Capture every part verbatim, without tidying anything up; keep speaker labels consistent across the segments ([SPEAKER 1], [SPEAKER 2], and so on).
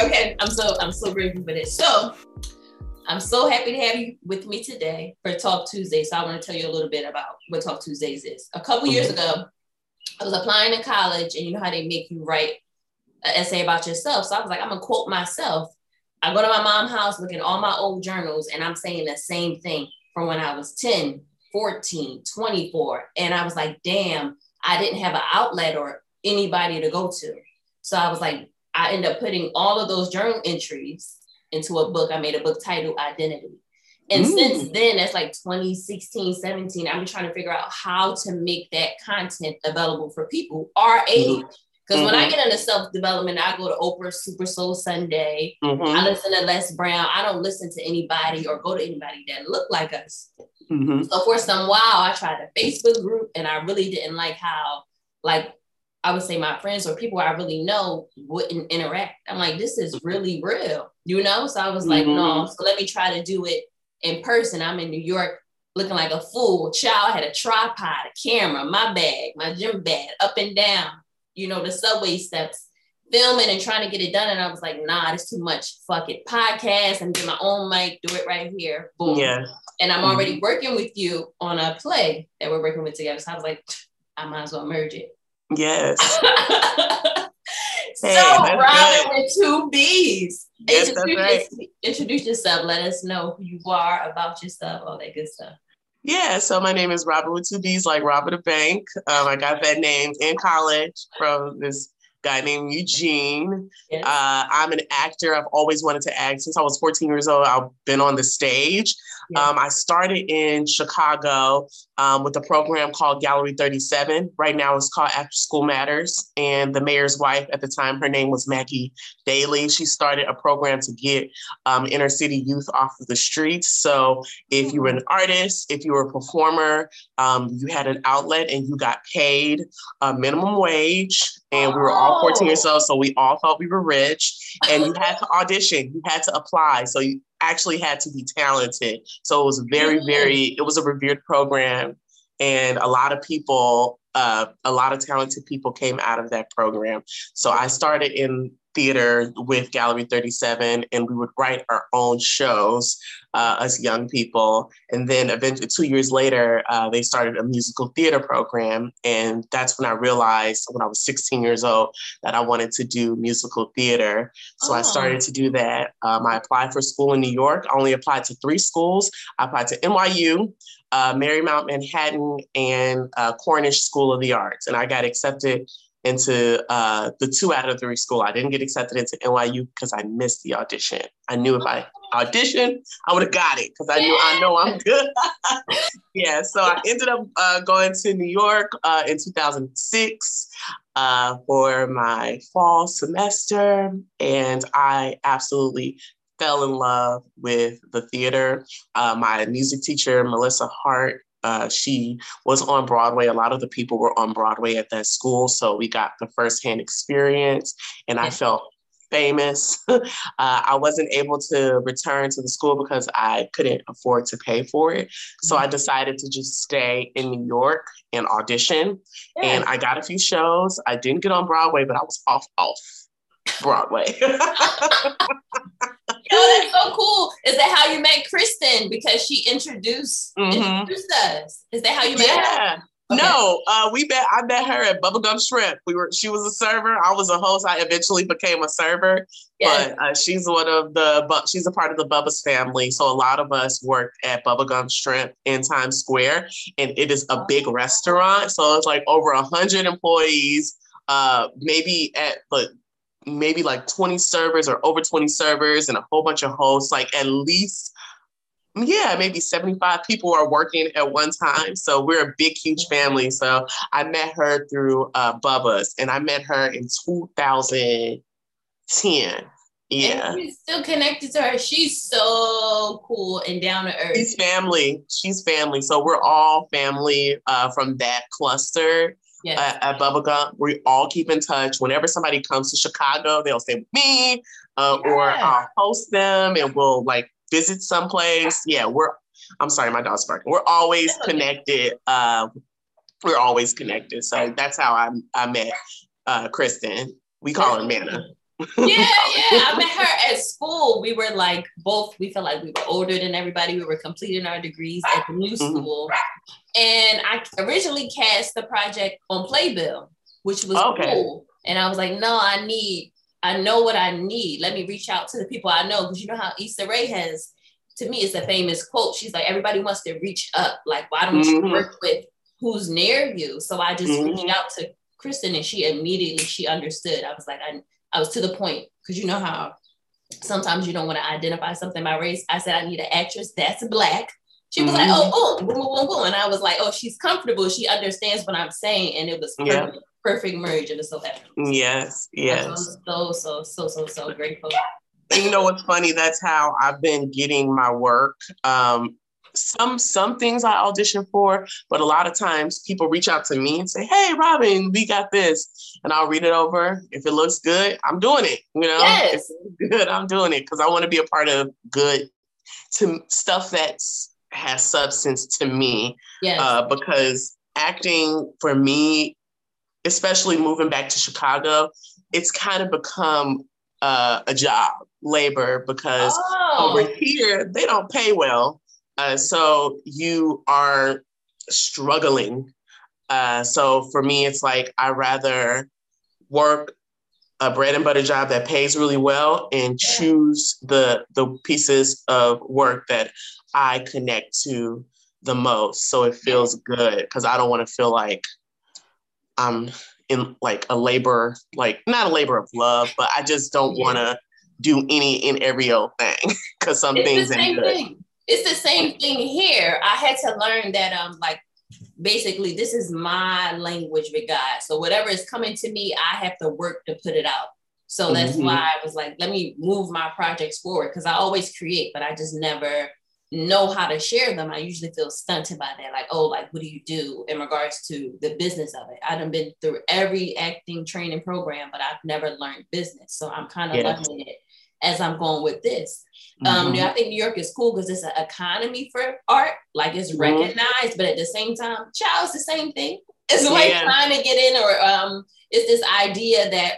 [SPEAKER 1] okay, okay. I'm so I'm so grateful for this. So I'm so happy to have you with me today for Talk Tuesday. So I want to tell you a little bit about what Talk Tuesdays is. A couple years ago, I was applying to college, and you know how they make you write an essay about yourself. So I was like, I'm gonna quote myself. I go to my mom's house, look at all my old journals, and I'm saying the same thing from when I was ten, fourteen, twenty-four. And I was like, damn, I didn't have an outlet or anybody to go to. So I was like, I ended up putting all of those journal entries into a book. I made a book titled Identity. And mm. since then, that's like twenty sixteen, seventeen, I've been trying to figure out how to make that content available for people our age. Because mm-hmm. when I get into self-development, I go to Oprah Super Soul Sunday. Mm-hmm. I listen to Les Brown. I don't listen to anybody or go to anybody that look like us. Mm-hmm. So for some while, I tried a Facebook group, and I really didn't like how, like, I would say my friends or people I really know wouldn't interact. I'm like, this is really real, you know? So I was like, mm-hmm. no, so let me try to do it in person. I'm in New York looking like a fool. Child, I had a tripod, a camera, my bag, my gym bag, up and down, you know, the subway steps, filming and trying to get it done. And I was like, nah, it's too much. Fuck it. Podcast and get my own mic, do it right here. Boom. Yeah. And I'm already mm-hmm. working with you on a play that we're working with together. So I was like, I might as well merge it.
[SPEAKER 2] Yes.
[SPEAKER 1] So hey, Robin with two B's.
[SPEAKER 2] Yes,
[SPEAKER 1] introduce,
[SPEAKER 2] that's right.
[SPEAKER 1] Introduce yourself. Let us know who you are, about yourself, all that good stuff.
[SPEAKER 2] Yeah, so my name is Robin with two B's, like Robert the Bank. Um, I got that name in college from this guy named Eugene. Yes. Uh, I'm an actor. I've always wanted to act since I was fourteen years old. I've been on the stage. Yes. Um, I started in Chicago um, with a program called Gallery thirty-seven. Right now it's called After School Matters. And the mayor's wife at the time, her name was Maggie Daly. She started a program to get um, inner city youth off of the streets. So if mm-hmm. you were an artist, if you were a performer, um, you had an outlet and you got paid a minimum wage. And we were all fourteen years old, so we all thought we were rich. And you had to audition, you had to apply. So you actually had to be talented. So it was very, very, it was a revered program. And a lot of people, uh, a lot of talented people came out of that program. So I started in theater with Gallery thirty-seven, and we would write our own shows uh, as young people. And then eventually, two years later, uh, they started a musical theater program. And that's when I realized, when I was sixteen years old, that I wanted to do musical theater. So oh. I started to do that. Um, I applied for school in New York. I only applied to three schools. I applied to N Y U, uh, Marymount Manhattan, and uh, Cornish School of the Arts. And I got accepted into uh, the two out of three school. I didn't get accepted into N Y U because I missed the audition. I knew if I auditioned, I would have got it because I knew I know I'm good. Yeah, so I ended up uh, going to New York uh, in two thousand six uh, for my fall semester, and I absolutely fell in love with the theater. Uh, my music teacher, Melissa Hart, Uh, she was on Broadway. A lot of the people were on Broadway at that school. So we got the firsthand experience, and I felt famous. uh, I wasn't able to return to the school because I couldn't afford to pay for it. So I decided to just stay in New York and audition. Yeah. And I got a few shows. I didn't get on Broadway, but I was off, off Broadway.
[SPEAKER 1] Oh, that's so cool. Is that how you met Kristen? Because she introduced, mm-hmm. introduced us. Is that how you met
[SPEAKER 2] yeah.
[SPEAKER 1] her?
[SPEAKER 2] Okay. No, uh, we met. I met her at Bubblegum Shrimp. We were. She was a server. I was a host. I eventually became a server. Yes. But uh, she's one of the. But she's a part of the Bubba's family. So a lot of us worked at Bubblegum Shrimp in Times Square, and it is a big restaurant. So it's like over a hundred employees. Uh, maybe at but. maybe like twenty servers or over twenty servers and a whole bunch of hosts, like at least, yeah, maybe seventy-five people are working at one time. So we're a big, huge family. So I met her through uh, Bubba's, and I met her in two thousand ten. Yeah.
[SPEAKER 1] And you're still connected to her. She's so cool and down to earth.
[SPEAKER 2] She's family. She's family. So we're all family uh, from that cluster. Yes. Uh, at Bubblegum. We all keep in touch. Whenever somebody comes to Chicago, they'll stay with me uh, yeah. or I'll host them and we'll like visit someplace. Yeah, we're, I'm sorry, my dog's barking. We're always that's connected. Okay. Uh, we're always connected. So that's how I, I met uh, Kristen. We call her Mana.
[SPEAKER 1] Yeah, yeah. I met her at school. We were like both, we felt like we were older than everybody. We were completing our degrees at the new school. Mm-hmm. And I originally cast the project on Playbill, which was okay. cool. And I was like, no, I need, I know what I need. Let me reach out to the people I know. Because you know how Issa Rae has, to me, it's a famous quote. She's like, everybody wants to reach up. Like, why don't mm-hmm. you work with who's near you? So I just mm-hmm. reached out to Kristen and she immediately, she understood. I was like, I I was to the point, because you know how sometimes you don't want to identify something by race. I said, I need an actress that's Black. She was mm-hmm. like, oh, boom, boom, boom, boom. And I was like, oh, she's comfortable. She understands what I'm saying. And it was perfect, yeah. perfect merge. And it's so happy.
[SPEAKER 2] Yes, yes.
[SPEAKER 1] I'm so, so, so, so, so grateful.
[SPEAKER 2] And you know what's funny? That's how I've been getting my work. Um, Some some things I audition for, but a lot of times people reach out to me and say, hey, Robin, we got this. And I'll read it over. If it looks good, I'm doing it. You know,
[SPEAKER 1] yes.
[SPEAKER 2] If it's good, I'm doing it because I want to be a part of good to stuff that has substance to me.
[SPEAKER 1] Yes.
[SPEAKER 2] Uh, because acting for me, especially moving back to Chicago, it's kind of become uh, a job, labor, because
[SPEAKER 1] oh.
[SPEAKER 2] over here, they don't pay well. Uh, so you are struggling. Uh, so for me, it's like, I rather work a bread and butter job that pays really well and yeah. choose the, the pieces of work that I connect to the most. So it feels yeah. good because I don't want to feel like I'm in like a labor, like not a labor of love, but I just don't yeah. want to do any and every old thing because some
[SPEAKER 1] it's
[SPEAKER 2] things
[SPEAKER 1] the
[SPEAKER 2] ain't
[SPEAKER 1] same
[SPEAKER 2] good.
[SPEAKER 1] Thing. It's the same thing here. I had to learn that, um, like, basically, this is my language with God. So whatever is coming to me, I have to work to put it out. So that's mm-hmm. why I was like, let me move my projects forward because I always create, but I just never know how to share them. I usually feel stunted by that. Like, oh, like, what do you do in regards to the business of it? I've done been through every acting training program, but I've never learned business. So I'm kind of yes. learning it as I'm going with this. Um, mm-hmm. I think New York is cool because it's an economy for art, like it's mm-hmm. recognized, but at the same time, child, it's the same thing. It's like yeah. trying to get in, or um, it's this idea that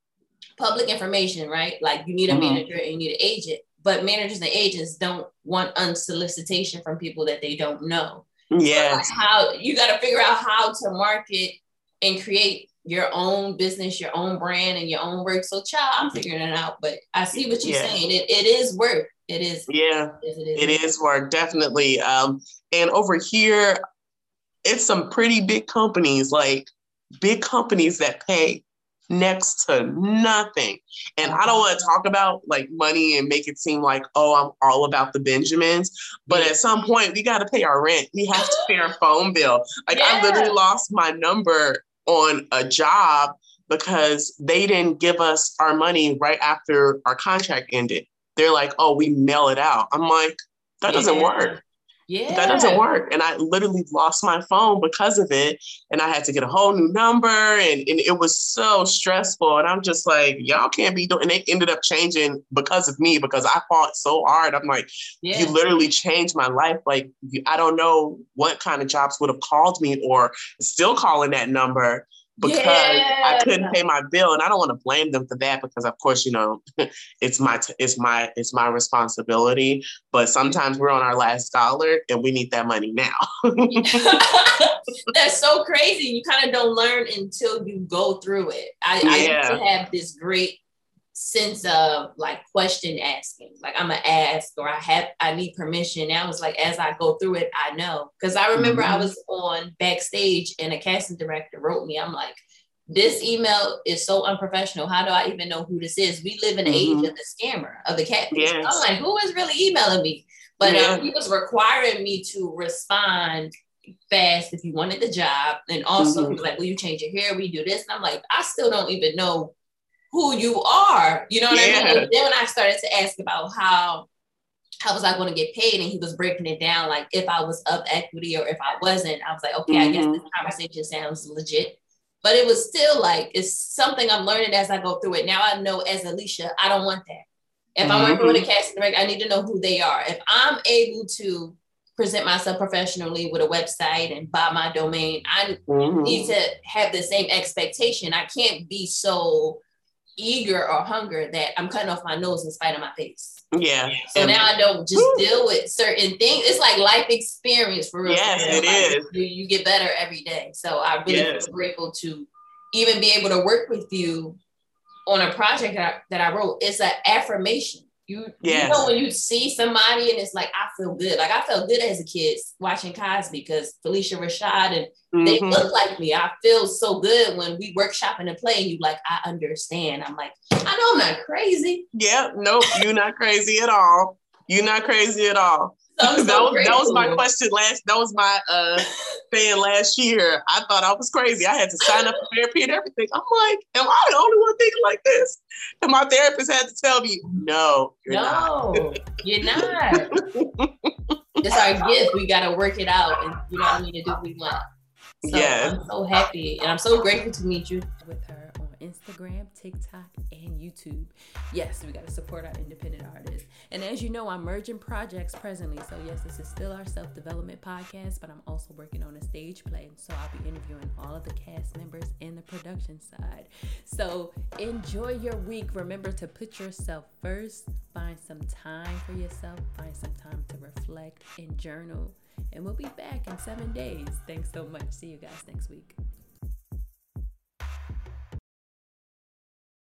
[SPEAKER 1] public information, right? Like you need a mm-hmm. manager and you need an agent, but managers and agents don't want unsolicitation from people that they don't know.
[SPEAKER 2] Yes.
[SPEAKER 1] So like how you got to figure out how to market and create your own business, your own brand, and your own work. So, child, I'm figuring it out. But I see what you're yeah. saying. It it is work. It is.
[SPEAKER 2] Yeah,
[SPEAKER 1] it is, it is,
[SPEAKER 2] it is work, definitely. Um, and over here, it's some pretty big companies, like big companies that pay next to nothing. And I don't want to talk about like money and make it seem like, oh, I'm all about the Benjamins. But yeah. at some point, we got to pay our rent. We have to pay our phone bill. Like yeah. I literally lost my number on a job because they didn't give us our money right after our contract ended. They're like, oh, we mail it out. I'm like, that doesn't
[SPEAKER 1] yeah.
[SPEAKER 2] work.
[SPEAKER 1] Yeah.
[SPEAKER 2] That doesn't work. And I literally lost my phone because of it. And I had to get a whole new number. And, and it was so stressful. And I'm just like, y'all can't be doing, and they ended up changing because of me, because I fought so hard. I'm like, yeah. you literally changed my life. Like, I don't know what kind of jobs would have called me or still calling that number because yeah. I couldn't pay my bill. And I don't want to blame them for that because of course, you know, it's my, it's my, it's my responsibility, but sometimes we're on our last dollar and we need that money now.
[SPEAKER 1] That's so crazy. You kind of don't learn until you go through it. I, yeah. I used to have this great sense of like question asking, like I'm gonna ask, or I have, I need permission. Now it's like, as I go through it, I know. Cause I remember mm-hmm. I was on backstage and a casting director wrote me, I'm like, this email is so unprofessional. How do I even know who this is? We live in the mm-hmm. age of the scammer, of the catfish. Yes. I'm like, who is really emailing me? But yeah. um, he was requiring me to respond fast if you wanted the job. And also mm-hmm. he was like, will you change your hair? We do this. And I'm like, I still don't even know who you are, you know what yeah. I mean? And then when I started to ask about how how was I going to get paid, and he was breaking it down, like if I was up equity or if I wasn't, I was like, okay, mm-hmm. I guess this conversation sounds legit. But it was still like, it's something I'm learning as I go through it. Now I know as Alicia, I don't want that. If mm-hmm. I'm working with a casting director, I need to know who they are. If I'm able to present myself professionally with a website and buy my domain, I mm-hmm. need to have the same expectation. I can't be so eager or hunger that I'm cutting off my nose in spite of my face.
[SPEAKER 2] Yeah.
[SPEAKER 1] So and now I don't just woo. deal with certain things. It's like life experience for real.
[SPEAKER 2] Yes,
[SPEAKER 1] for real.
[SPEAKER 2] it
[SPEAKER 1] like,
[SPEAKER 2] is.
[SPEAKER 1] You, you get better every day. So I really
[SPEAKER 2] yes.
[SPEAKER 1] feel grateful to even be able to work with you on a project that I, that I wrote. It's an affirmation. You, yes. you know, when you see somebody and it's like, I feel good. Like I felt good as a kid watching Cosby because Felicia Rashad and mm-hmm. they look like me. I feel so good when we workshop in a play and you like, I understand. I'm like, I know I'm not crazy.
[SPEAKER 2] Yeah, nope, you're not crazy at all. You're not crazy at all. So so that, was, that was my question last, that was my uh, thing last year. I thought I was crazy. I had to sign up for therapy and everything. I'm like, am I the only one thinking like this? And my therapist had to tell me, no, you're
[SPEAKER 1] no,
[SPEAKER 2] not.
[SPEAKER 1] you're not. It's our gift. We got to work it out. And you know what I mean? To do what we want. So yes. I'm so happy. And I'm so grateful to meet you.
[SPEAKER 3] With her on Instagram, TikTok, and YouTube. Yes, we got to support our independent artists. And as you know, I'm merging projects presently. So yes, this is still our self-development podcast, but I'm also working on a stage play. So I'll be interviewing all of the cast members and the production side. So enjoy your week. Remember to put yourself first. Find some time for yourself. Find some time to reflect and journal. And we'll be back in seven days. Thanks so much. See you guys next week.